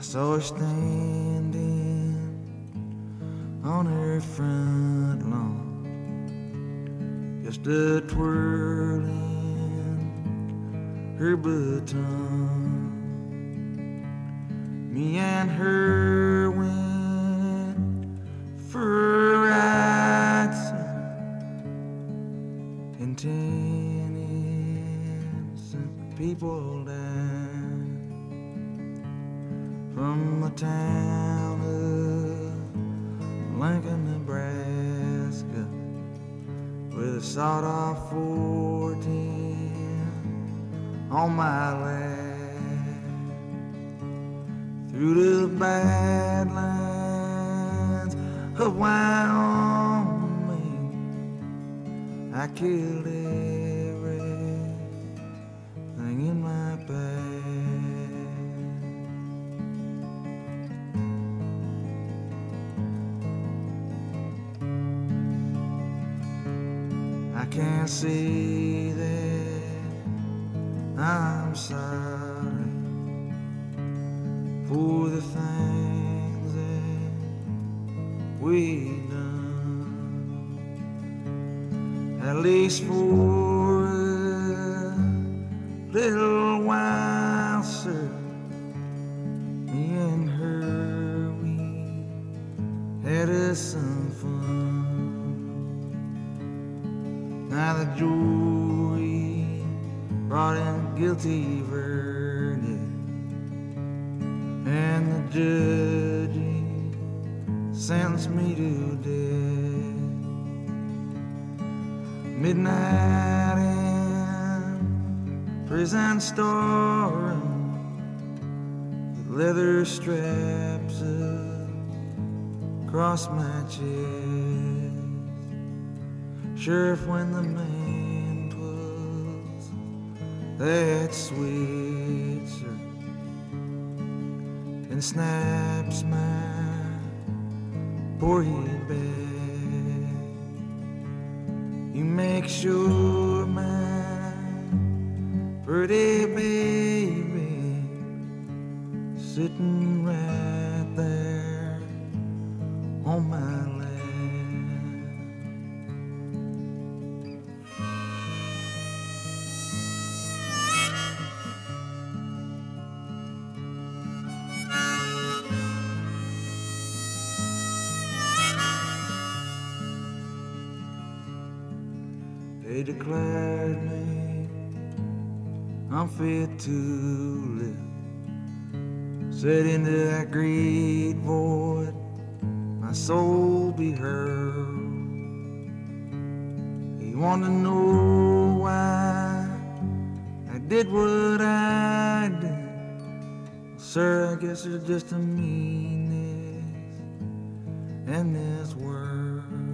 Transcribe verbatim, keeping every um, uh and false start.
saw her standing on her front lawn, just a twirling her baton. Me and her went for a ride, and ten innocent people died from the town of Lincoln, Nebraska, with a sawed-off fourteen on my lap. Through the badlands of Wyoming, I killed everything in my path. I can't say that I'm sorry for the things that we done, at least for a little while, sir. Me and her, we had us some fun. Now the jury brought in a guilty verdict, and the judge sentenced me to death. Midnight in prison storeroom, with leather straps across my chest. Sheriff, when the man 'twas that Switzer and snaps my poor head back, you make sure my pretty baby sitting right there on my lap. They declared me unfit to live. Said into that great void my soul be hurled. He wanted to know why I did what I did. Sir, I guess there's just a meanness in this world.